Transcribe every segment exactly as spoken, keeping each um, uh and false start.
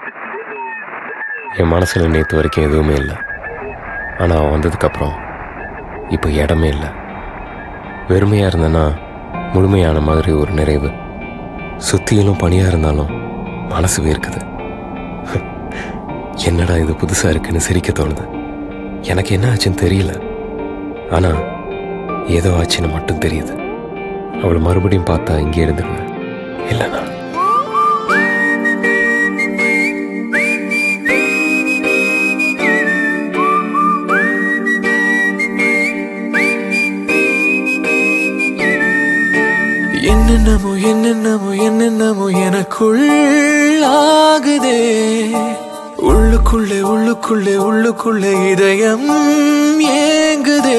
என் மனசில் நேற்று வரைக்கும் எதுவுமே இல்லை. ஆனால் அவன் வந்ததுக்கப்புறம் இப்போ இடமே இல்லை. வெறுமையாக இருந்தேன்னா முழுமையான மாதிரி ஒரு நிறைவு. சுத்தியிலும் பனியாக இருந்தாலும் மனசு வேர்க்குது. என்னடா இது புதுசாக இருக்குன்னு சிரிக்க தோணுது. எனக்கு என்ன ஆச்சுன்னு தெரியல, ஆனால் ஏதோ ஆச்சுன்னு மட்டும் தெரியுது. அவளை மறுபடியும் பார்த்தா இங்கே இருந்துடுவேன். இல்லைண்ணா என்னென்னமோ என்னென்னமோ என்னென்னமோ எனக்குள் ஆகுதே. உள்ளுக்குள்ளே உள்ளுக்குள்ளே உள்ளுக்குள்ளே இதயம் ஏங்குதே.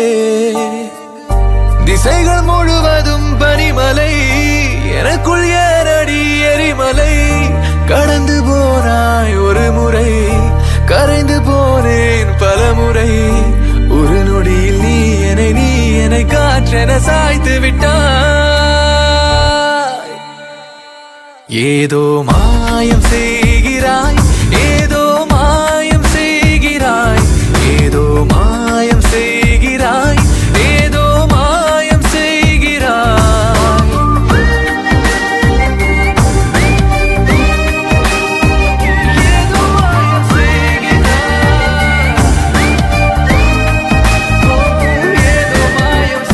திசைகள் முழுவதும் பனிமலை, எனக்குள் ஏறடி எரிமலை. கடந்து போனாய் ஒரு முறை, கரைந்து போனேன் பல முறை. ஒரு நொடியில் நீ என்னை நீ என்னை காற்றென சாய்த்து விட்டாய். ஏதோ மாயம் செய்கிறாய், ஏதோ மாயம் செய்கிறாய், ஏதோ மாயம் செய்கிறாய், ஏதோ மாயம் செய்கிறாய். ஏதோ மாயம் செய்கிறாய், ஏதோ மாயம்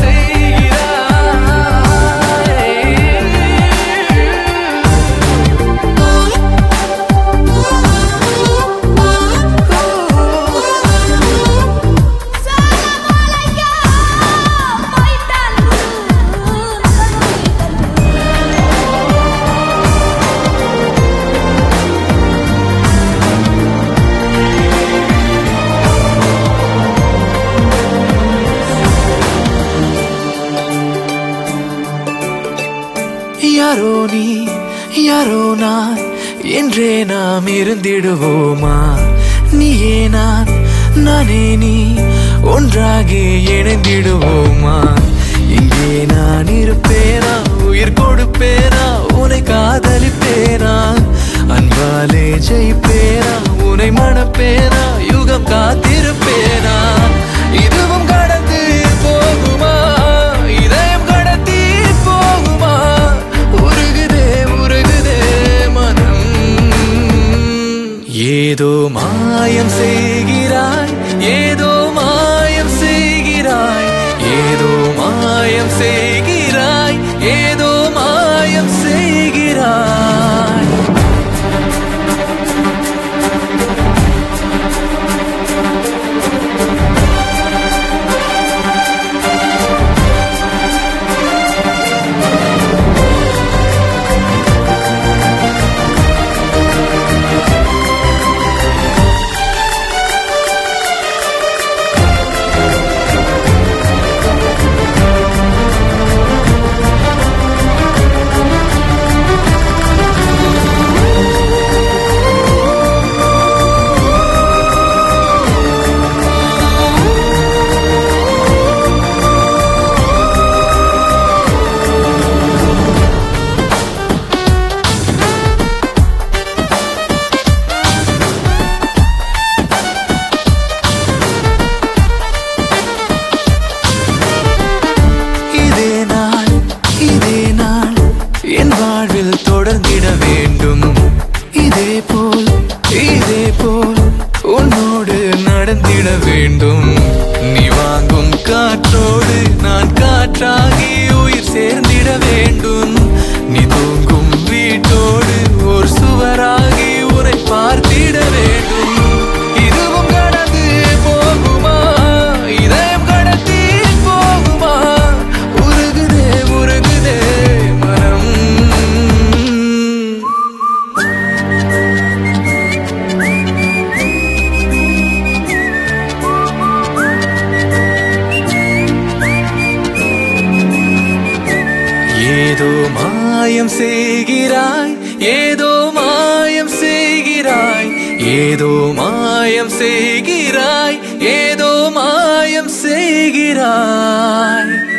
யாரோ நீ யாரோ நான் என்றே நாம் இருந்திடுவோமா? நீயே நான் நானே நீ ஒன்றாகி இணைந்திடுவோமா? இங்கே நான் இருப்பேனா, உயிர் கொடுப்பேனா, உன்னை காதலிப்பேனா, அன்பாலே ஜெயிப்பேனா, உன்னை மணப்பேனா, யுகம் காத்திருப்பேனா? இதுவும் கடந்து போகுமா, இதயம் கடத்தி போகுமா? உருகுதே உருகுதே மனம். ஏதோ மாயம் செய்கிறாய், ஏதோ மாயம் செய்கிறாய், ஏதோ மாயம் செய்கிறாய், ஏதோ மாயம் செய்கிறாய். என் வாழ்வில் தொடர்ந்திட வேண்டும். இதே போல் இதே போல் உன்னோடு நடந்திட வேண்டும். நீ வாங்கும் காற்றோடு நான் காற்றாகி உயிர் சேர்ந்திட வேண்டும். நீ தூங்கும் வீட்டோடு ஒரு சுவராகி உன்னை பார்த்திட வேண்டும். இதுவும் கடந்து போகுமா, இதயம் கடத்தி போகுமா? உருகுதே உருகுதே மனம். ஏதோ மாயம் செய்கிறாய், ஏதோ மாயம் செய்கிறாய், ஏதோ மாயம் செய்கிறாய், ஏதோ மாயம் செய்கிறாய்.